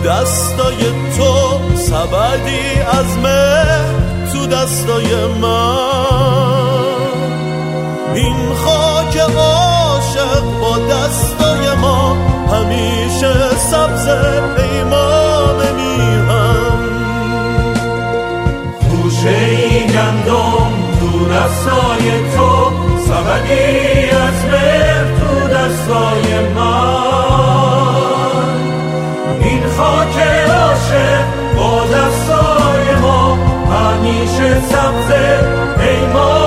دستای تو سبدی از مهر تو دستای من. این خاک عاشق با دستای ما همیشه سبزه پیمان میهم. خوشه ای گندم تو دستای تو سبدی از مهر تو دستای من. این خاک عاشق با دستای ما همیشه سبزه پیمان